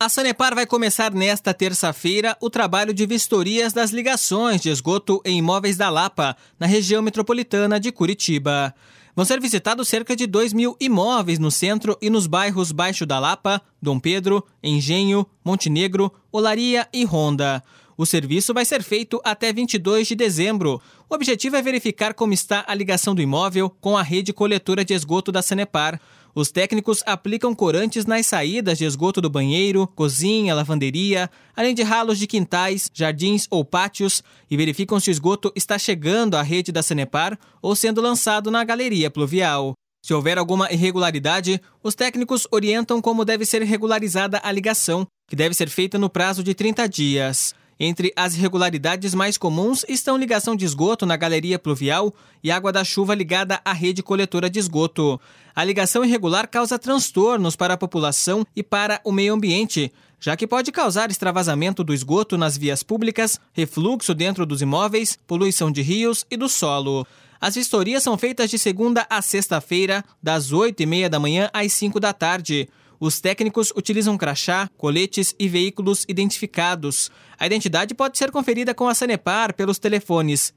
A Sanepar vai começar nesta terça-feira o trabalho de vistorias das ligações de esgoto em imóveis da Lapa, na região metropolitana de Curitiba. Vão ser visitados cerca de 2.000 imóveis no centro e nos bairros Baixo da Lapa, Dom Pedro, Engenho, Montenegro, Olaria e Ronda. O serviço vai ser feito até 22 de dezembro. O objetivo é verificar como está a ligação do imóvel com a rede coletora de esgoto da Sanepar. Os técnicos aplicam corantes nas saídas de esgoto do banheiro, cozinha, lavanderia, além de ralos de quintais, jardins ou pátios, e verificam se o esgoto está chegando à rede da Sanepar ou sendo lançado na galeria pluvial. Se houver alguma irregularidade, os técnicos orientam como deve ser regularizada a ligação, que deve ser feita no prazo de 30 dias. Entre as irregularidades mais comuns estão ligação de esgoto na galeria pluvial e água da chuva ligada à rede coletora de esgoto. A ligação irregular causa transtornos para a população e para o meio ambiente, já que pode causar extravasamento do esgoto nas vias públicas, refluxo dentro dos imóveis, poluição de rios e do solo. As vistorias são feitas de segunda a sexta-feira, das 8h30 da manhã às 5 da tarde. Os técnicos utilizam crachá, coletes e veículos identificados. A identidade pode ser conferida com a Sanepar pelos telefones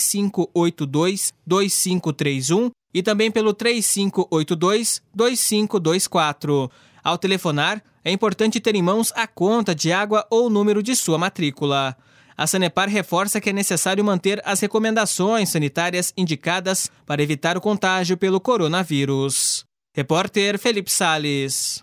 3582-2531 e também pelo 3582-2524. Ao telefonar, é importante ter em mãos a conta de água ou o número de sua matrícula. A Sanepar reforça que é necessário manter as recomendações sanitárias indicadas para evitar o contágio pelo coronavírus. Repórter Felipe Salles.